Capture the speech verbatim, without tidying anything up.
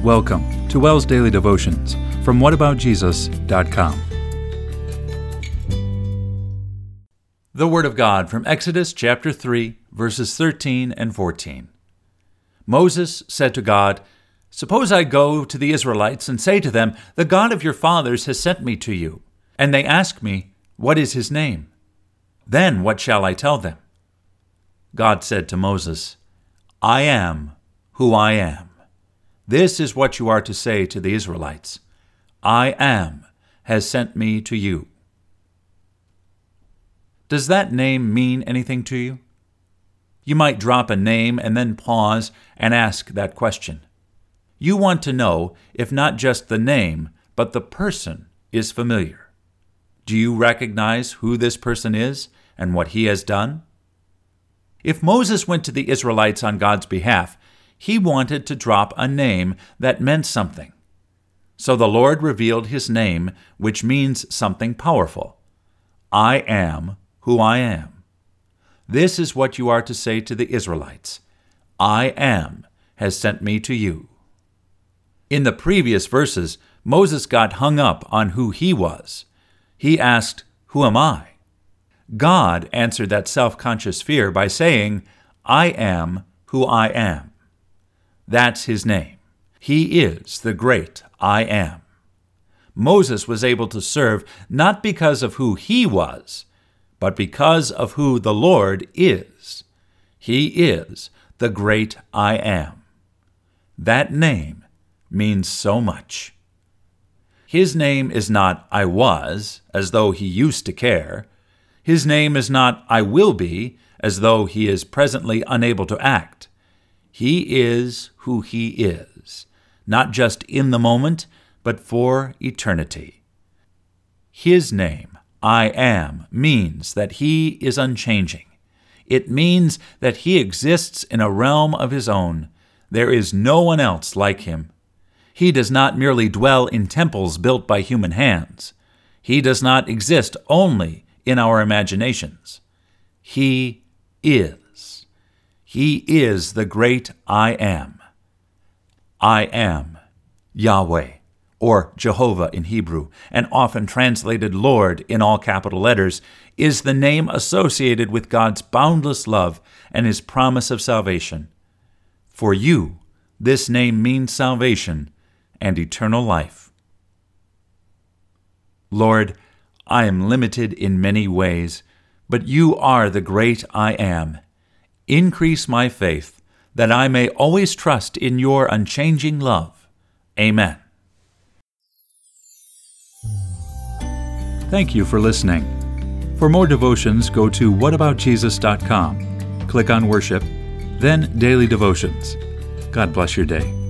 Welcome to WELS Daily Devotions from what about jesus dot com. The Word of God from Exodus chapter three, verses thirteen and fourteen. Moses said to God, "Suppose I go to the Israelites and say to them, 'The God of your fathers has sent me to you,' and they ask me, 'What is his name?' Then what shall I tell them?" God said to Moses, "I am who I am. This is what you are to say to the Israelites. I am has sent me to you." Does that name mean anything to you? You might drop a name and then pause and ask that question. You want to know if not just the name, but the person is familiar. Do you recognize who this person is and what he has done? If Moses went to the Israelites on God's behalf, he wanted to drop a name that meant something. So the Lord revealed his name, which means something powerful. I am who I am. This is what you are to say to the Israelites. I am has sent me to you. In the previous verses, Moses got hung up on who he was. He asked, "Who am I?" God answered that self-conscious fear by saying, I am who I am. That's his name. He is the great I am. Moses was able to serve not because of who he was, but because of who the Lord is. He is the great I am. That name means so much. His name is not I was, as though he used to care. His name is not I will be, as though he is presently unable to act. He is who he is, not just in the moment, but for eternity. His name, I am, means that he is unchanging. It means that he exists in a realm of his own. There is no one else like him. He does not merely dwell in temples built by human hands. He does not exist only in our imaginations. He is. He is the great I am. I am Yahweh, or Jehovah in Hebrew, and often translated Lord in all capital letters, is the name associated with God's boundless love and his promise of salvation. For you, this name means salvation and eternal life. Lord, I am limited in many ways, but you are the great I am. Increase my faith, that I may always trust in your unchanging love. Amen. Thank you for listening. For more devotions, go to what about jesus dot com. Click on Worship, then Daily Devotions. God bless your day.